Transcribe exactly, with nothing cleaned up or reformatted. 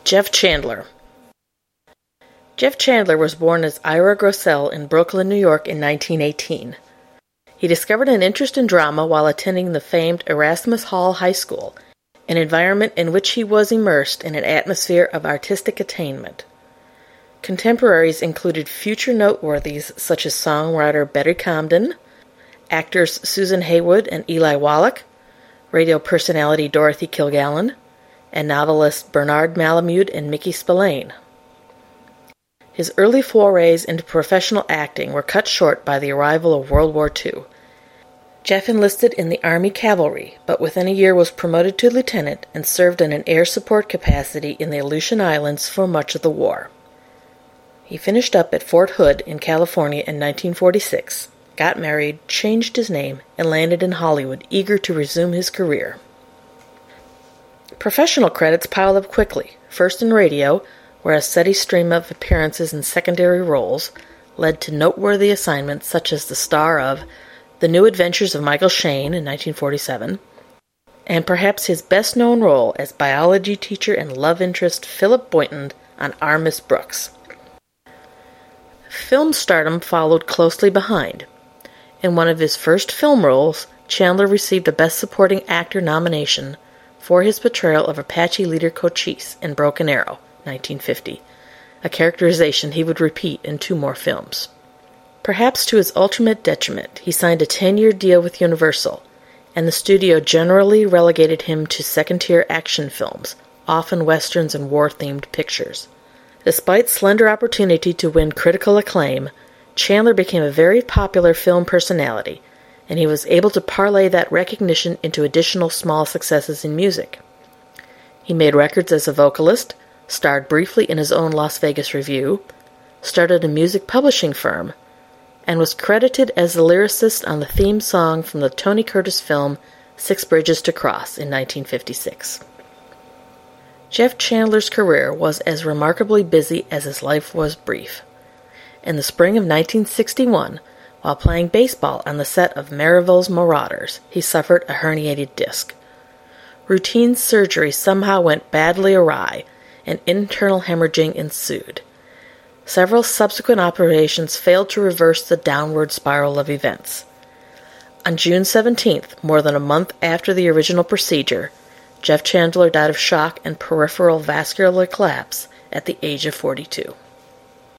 Jeff Chandler. Jeff Chandler was born as Ira Grossell in Brooklyn, New York in nineteen eighteen. He discovered an interest in drama while attending the famed Erasmus Hall High School, an environment in which he was immersed in an atmosphere of artistic attainment. Contemporaries included future noteworthies such as songwriter Betty Comden, actors Susan Haywood and Eli Wallach, radio personality Dorothy Kilgallen, and novelists Bernard Malamud and Mickey Spillane. His early forays into professional acting were cut short by the arrival of World War Two. Jeff enlisted in the Army Cavalry, but within a year was promoted to lieutenant and served in an air support capacity in the Aleutian Islands for much of the war. He finished up at Fort Hood in California in nineteen forty-six, got married, changed his name, and landed in Hollywood, eager to resume his career. Professional credits piled up quickly, first in radio, where a steady stream of appearances in secondary roles led to noteworthy assignments such as the star of The New Adventures of Michael Shayne in nineteen forty-seven, and perhaps his best-known role as biology teacher and love interest Philip Boynton on Our Miss Brooks. Film stardom followed closely behind. In one of his first film roles, Chandler received a Best Supporting Actor nomination for his portrayal of Apache leader Cochise in Broken Arrow, nineteen fifty, a characterization he would repeat in two more films. Perhaps to his ultimate detriment, he signed a ten-year deal with Universal, and the studio generally relegated him to second-tier action films, often westerns and war-themed pictures. Despite slender opportunity to win critical acclaim, Chandler became a very popular film personality, and he was able to parlay that recognition into additional small successes in music. He made records as a vocalist, starred briefly in his own Las Vegas Revue, started a music publishing firm, and was credited as the lyricist on the theme song from the Tony Curtis film Six Bridges to Cross in nineteen fifty-six. Jeff Chandler's career was as remarkably busy as his life was brief. In the spring of nineteen sixty-one, while playing baseball on the set of Merrill's Marauders, he suffered a herniated disc. Routine surgery somehow went badly awry, and internal hemorrhaging ensued. Several subsequent operations failed to reverse the downward spiral of events. On June seventeenth, more than a month after the original procedure, Jeff Chandler died of shock and peripheral vascular collapse at the age of forty-two.